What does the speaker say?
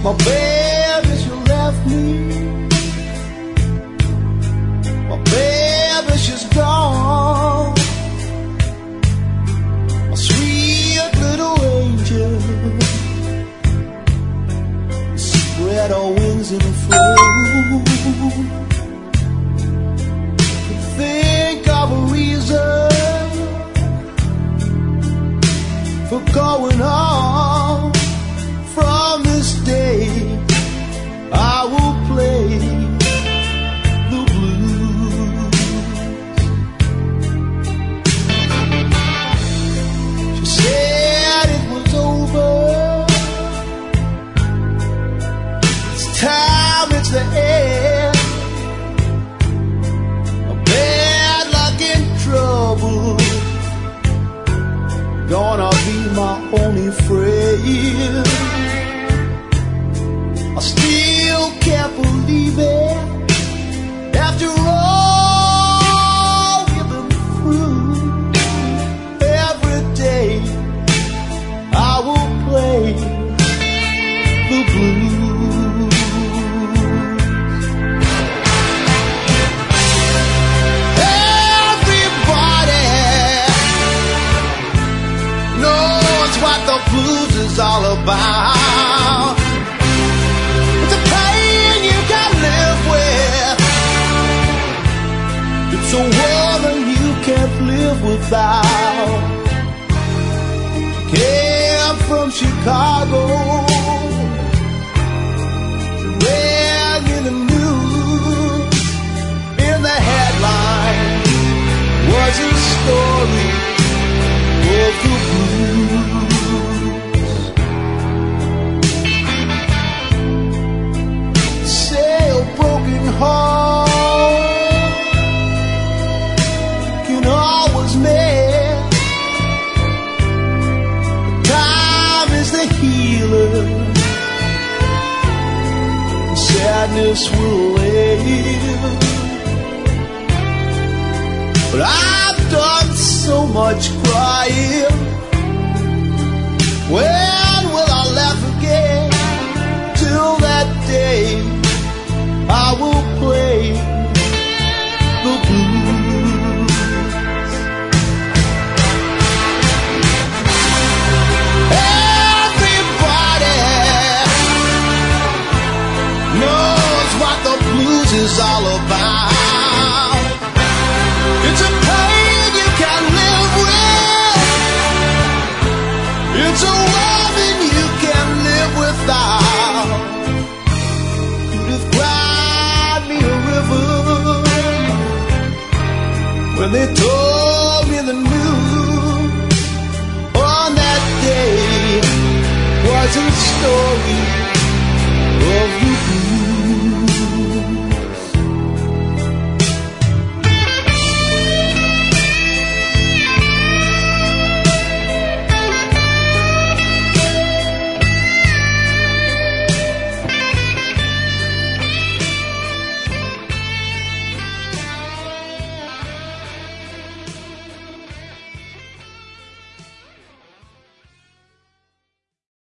My baby, she left me. My baby, she's gone. My sweet little angel spread her wings and flew. Think of a reason for going on. From this day I will play the blues. She said it was over. It's time, it's the end. A bad luck in trouble gonna be my only friend. I still can't believe it. After all we've been through, every day I will play the blues. Everybody knows what the blues is all about. It's a woman you can't live without. She came from Chicago. She ran in the news. In the headline was a story of the blues. Say a broken heart always mend. Time is the healer. Sadness will end. But I've done so much crying. When will I laugh again? Till that day I will play the blues. Is all about. It's a pain you can live with. It's a woman you can live without. You'd have cried me a river when they told me the news. On that day was a story of you.